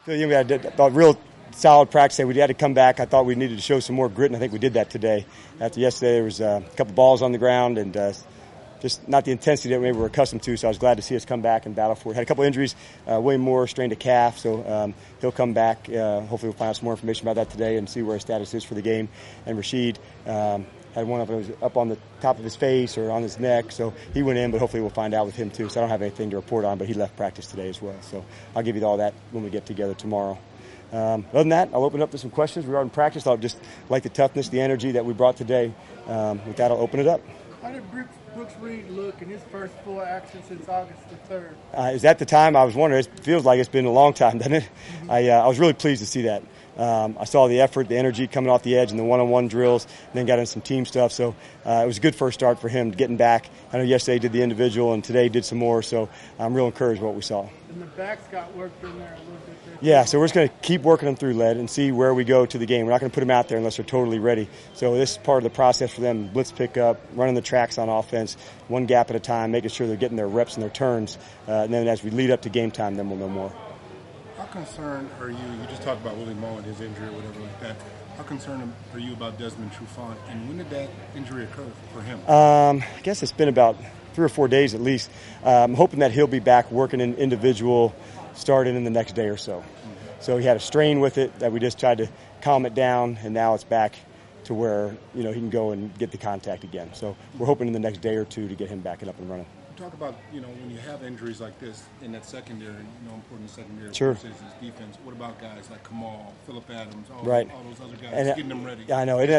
So, we had a real solid practice. We had to come back. I thought we needed to show some more grit, and I think we did that today. After yesterday, there was a couple balls on the ground and just not the intensity that maybe we're accustomed to, so I was glad to see us come back and battle for it. Had a couple injuries. William Moore strained a calf, so he'll come back. Hopefully we'll find out some more information about that today and see where his status is for the game. And Rashid had one of them up on the top of his face or on his neck, so he went in, but hopefully we'll find out with him too. So I don't have anything to report on, but he left practice today as well. So I'll give you all that when we get together tomorrow. Other than that, I'll open it up to some questions regarding practice. I'll just like the toughness, the energy that we brought today. With that, I'll open it up. How did Brooks Reed look in his first full action since August the 3rd? Is that the time? I was wondering. It feels like it's been a long time, doesn't it? Mm-hmm. I was really pleased to see that. I saw the effort, the energy coming off the edge and the one-on-one drills, and then got into some team stuff. So it was a good first start for him getting back. I know yesterday he did the individual and today did some more, so I'm real encouraged with what we saw. And the backs got worked in there a little bit there. Yeah, so we're just going to keep working them through lead and see where we go to the game. We're not going to put them out there unless they're totally ready. So this is part of the process for them, blitz pickup, running the tracks on offense, one gap at a time, making sure they're getting their reps and their turns. And then as we lead up to game time, then we'll know more. How concerned are you? You just talked about Willie Moore and his injury or whatever like that. How concerned are you about Desmond Trufant, and when did that injury occur for him? I guess it's been about 3 or 4 days at least. I'm hoping that he'll be back working in individual starting in the next day or so. Mm-hmm. So he had a strain with it that we just tried to calm it down, and now it's back to where he can go and get the contact again. So we're hoping in the next day or two to get him back and up and running. Talk about, when you have injuries like this in that secondary, important secondary sure. versus his defense. What about guys like Kamal, Phillip Adams, all those other guys, and, getting them ready? Yeah, I know.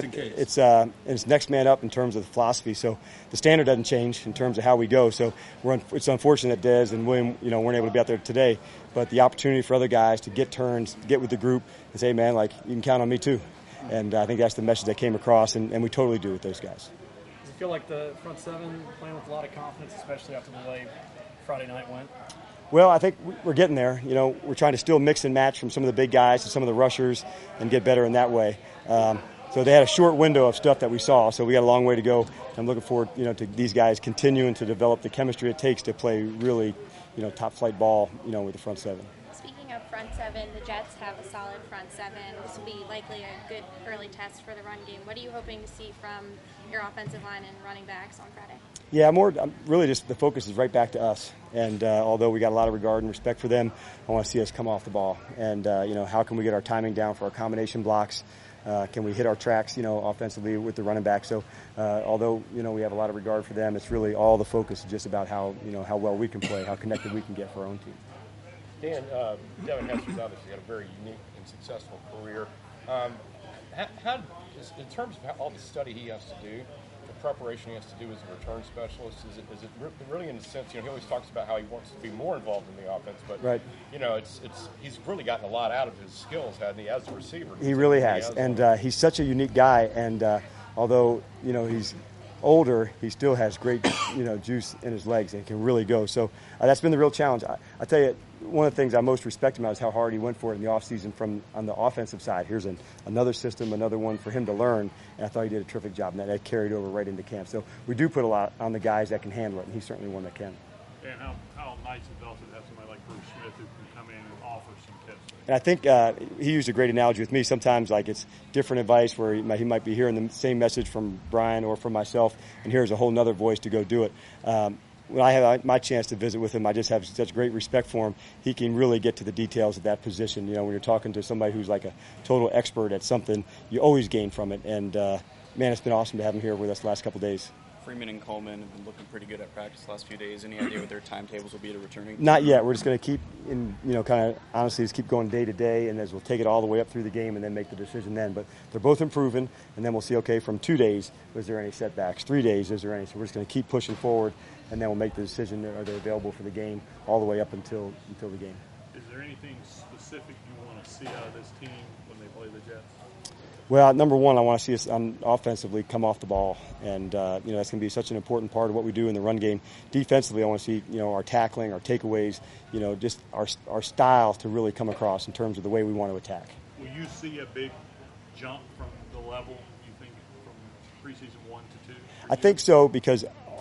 It's next man up in terms of the philosophy. So the standard doesn't change in terms of how we go. So it's unfortunate that Dez and William, weren't able to be out there today. But the opportunity for other guys to get turns, to get with the group, and say, man, you can count on me too. And I think that's the message that came across, and we totally do with those guys. Feel like the front seven playing with a lot of confidence, especially after the way Friday night went? Well, I think we're getting there. We're trying to still mix and match from some of the big guys to some of the rushers and get better in that way. So they had a short window of stuff that we saw, so we got a long way to go. I'm looking forward, to these guys continuing to develop the chemistry it takes to play really, top flight ball, with the front seven. Speaking of front seven, the Jets have a solid front seven. This will be likely a good early test for the run game. What are you hoping to see from your offensive line and running backs on Friday? Yeah, really just the focus is right back to us. And although we got a lot of regard and respect for them, I want to see us come off the ball. And, how can we get our timing down for our combination blocks? Can we hit our tracks, offensively with the running back? So although, we have a lot of regard for them, it's really all the focus is just about how well we can play, how connected we can get for our own team. Dan, Devin Hester's obviously got a very unique and successful career. How, in terms of all the study he has to do, the preparation he has to do as a return specialist, is it really in the sense, he always talks about how he wants to be more involved in the offense, but right. He's really gotten a lot out of his skills, hasn't he, as a receiver? He really has, and he's such a unique guy, and although, he's older, he still has great, juice in his legs and can really go. So that's been the real challenge. I tell you, one of the things I most respect him about is how hard he went for it in the offseason on the offensive side. Here's another system, another one for him to learn, and I thought he did a terrific job, and that carried over right into camp. So we do put a lot on the guys that can handle it, and he's certainly one that can. And how nice it felt to have somebody like Bruce Smith who can come in and offer some tips. And I think he used a great analogy with me. Sometimes, it's different advice where he might be hearing the same message from Brian or from myself, and here's a whole nother voice to go do it. When I have my chance to visit with him, I just have such great respect for him. He can really get to the details of that position. When you're talking to somebody who's like a total expert at something, you always gain from it. And, man, it's been awesome to have him here with us the last couple of days. Freeman and Coleman have been looking pretty good at practice the last few days. Any idea what their timetables will be to returning? Not yet. We're just going to keep, honestly, just keep going day to day, and as we'll take it all the way up through the game and then make the decision then. But they're both improving, and then we'll see, okay, from 2 days, was there any setbacks? 3 days, is there any? So we're just going to keep pushing forward, and then we'll make the decision, are they available for the game all the way up until the game. Is there anything specific you want to see out of this team when they play the Jets? Well, number one, I want to see us offensively come off the ball, and that's going to be such an important part of what we do in the run game. Defensively, I want to see our tackling, our takeaways, just our style to really come across in terms of the way we want to attack. Will you see a big jump from the level you think from preseason 1 to 2? I think so, because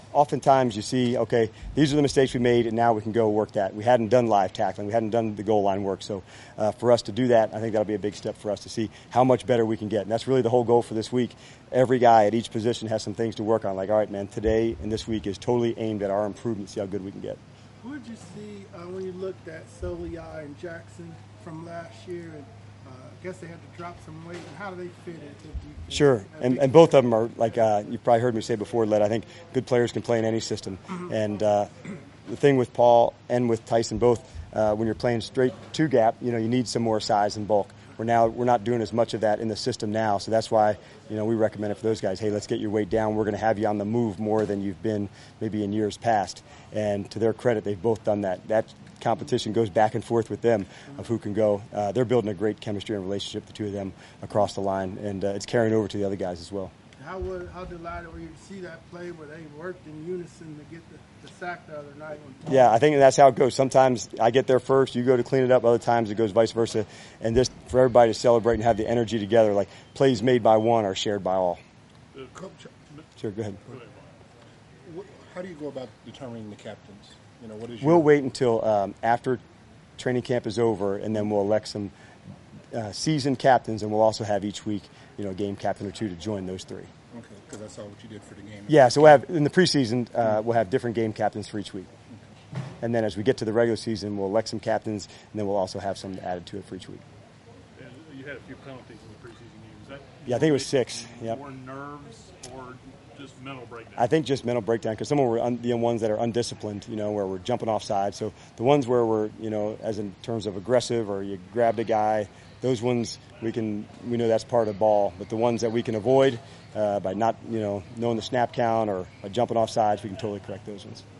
oftentimes you see, okay, these are the mistakes we made, and now we can go work that. We hadn't done live tackling. We hadn't done the goal line work. So for us to do that, I think that'll be a big step for us to see how much better we can get. And that's really the whole goal for this week. Every guy at each position has some things to work on. Like, all right, man, today and this week is totally aimed at our improvement, see how good we can get. Who did you see when you looked at Soliai and Jackson from last year? And I guess they had to drop some weight. And how do they fit into defense? Sure, and both of them are, like you've probably heard me say before, Led, I think good players can play in any system. And the thing with Paul and with Tyson both, when you're playing straight two-gap, you need some more size and bulk. We're not doing as much of that in the system now, so that's why we recommend it for those guys. Hey, let's get your weight down. We're going to have you on the move more than you've been maybe in years past. And to their credit, they've both done that. That competition goes back and forth with them of who can go. They're building a great chemistry and relationship, the two of them, across the line, and it's carrying over to the other guys as well. How delighted were you to see that play where they worked in unison to get the sack the other night? Yeah, I think that's how it goes. Sometimes I get there first, you go to clean it up. Other times it goes vice versa. And just for everybody to celebrate and have the energy together, like plays made by one are shared by all. Coach, Sure, go ahead. how do you go about determining the captains? What is We'll wait until after training camp is over, and then we'll elect some seasoned captains, and we'll also have each week, a game captain or two to join those three. Okay, because I saw what you did for the game. Yeah, so we'll have in the preseason, we'll have different game captains for each week. Okay. And then as we get to the regular season, we'll elect some captains, and then we'll also have some added to it for each week. And you had a few penalties in the preseason game. Is that Yeah, I think it was 6. Yep. more nerves or just mental breakdown? I think just mental breakdown, because some of them were the ones that are undisciplined, where we're jumping off sides. So the ones where we're, as in terms of aggressive or you grabbed a guy, those ones we know that's part of the ball. But the ones that we can avoid by not, knowing the snap count or by jumping off sides, we can totally correct those ones.